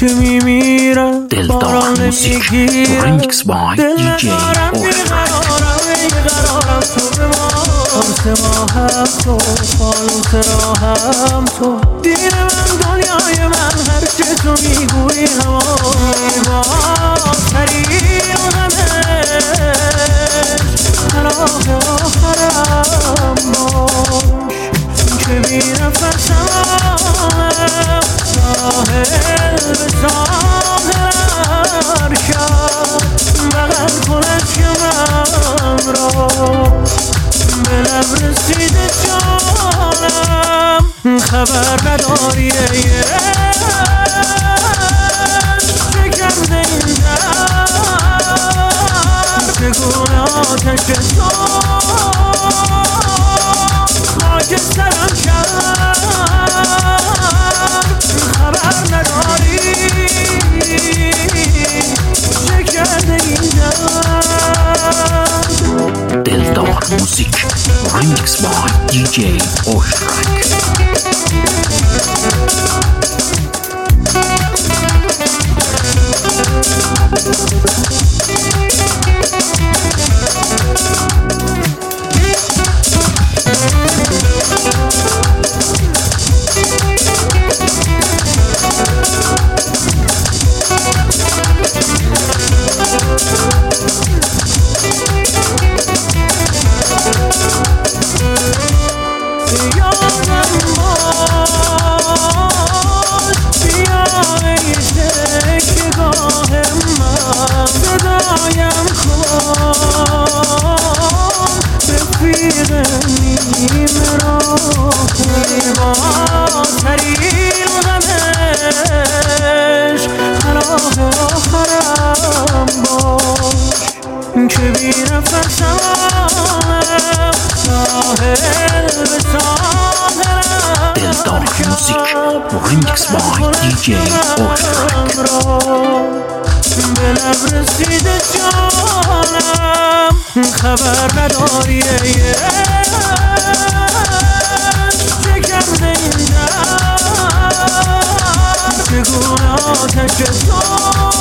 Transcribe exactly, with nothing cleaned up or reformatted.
که میمیرم دلدار موزیک ریمیکس بای دی جی بیقرارم تو به ما آرس ما هم تو فانوس راهم تو دیر من دنیای من هر چه تو میگویی همایی با آخری آدمش راه آخرم باش که بی‌نفسم ساحل به ساحل ارشد بغل کن اشکم را به لب رسیده جانم خبر نداری چه کرده این در چگونه آتش تو خاک سرم کرد خبر نداری چه کرده این در دلدار موزیک ریمیکس بای دی جی اوشترک که بی‌نفسم ساحل به ساحل دلدار موزیک ریمیکس بای دی جی اوشترک به لب رسیده جانم خبر نداری چه کرده این در چگونه آتش تو